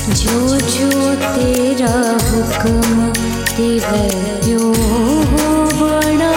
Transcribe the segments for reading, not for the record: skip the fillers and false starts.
जो जो तेरा हुक्म तिवै त्यों होवणा।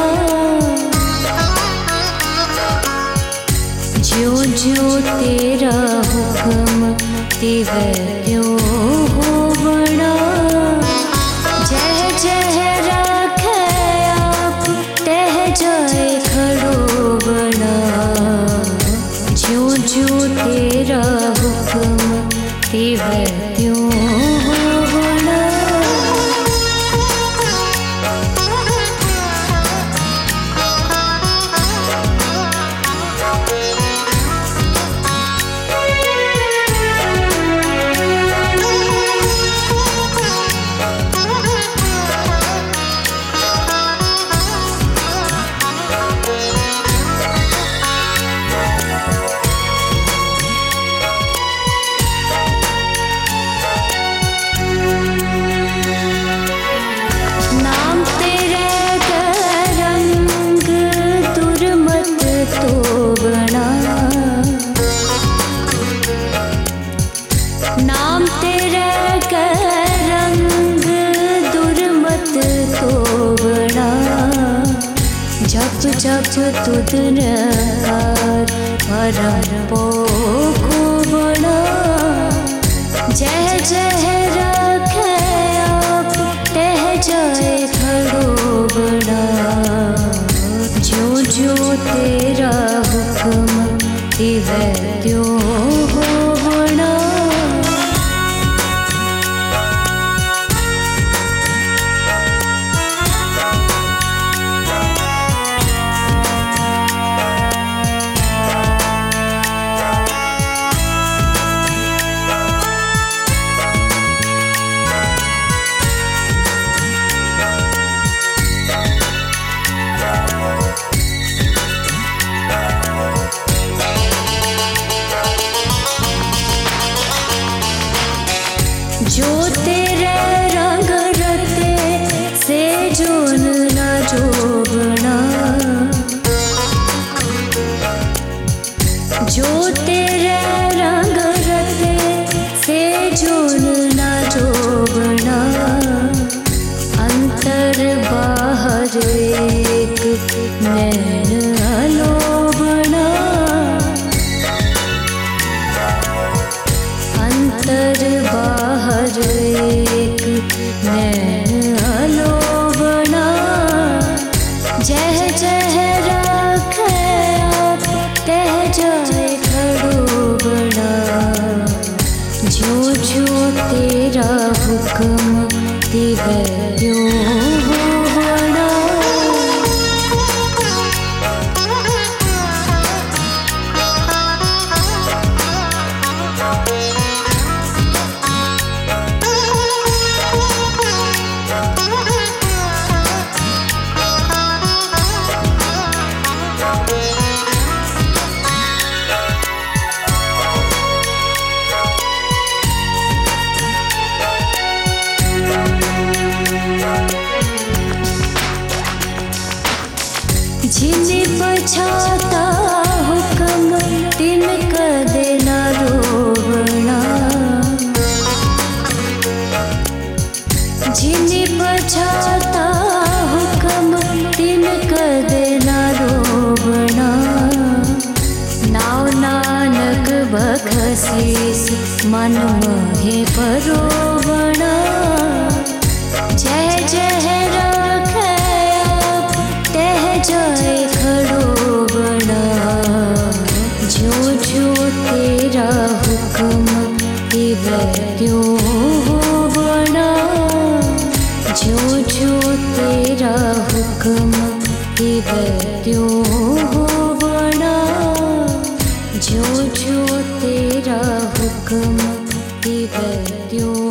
जो जो तेरा हुक्म तिवै त्यों होवणा। जह जह राखे आप तह जाए खड़ोवणा। जो जो तेरा हुक्म तिवै त्यों होवणा। नाम तेरे का रंग दुर्मत तोबना। जप जप तुद नकार परम पोखोबना। जह जह रखे आप तह जाए खड़ोबना। जो जो तेरा हुक्म तिवै त्यों होवणा। जो तेरे रंग रते से जोन ना जोबना। जो तेरे रंग रते से जोन ना जोबना। अंतर बाहर एक नैन अलोबना। अंतर बाहर एक नैन अलोबना। जह जह रखे आप तह जाए खड़ोबना। जो जो तेरा हुक्म तिवै त्यों होवणा। जिन्हें पछाता हुक्म तिन कदे न रोवणा। जिन्हें पछाता हुक्म तिन कदे न रोवणा। नाव नानक बखसीस मन मोहे परोवणा। जह जह राखे आप तह जाए खड़ोबना। जो जो तेरा हुक्म तिवै त्यों होवणा। जो जो तेरा हुक्म तिवै त्यों होवणा। जो जो तेरा हुक्म तिवै त्यों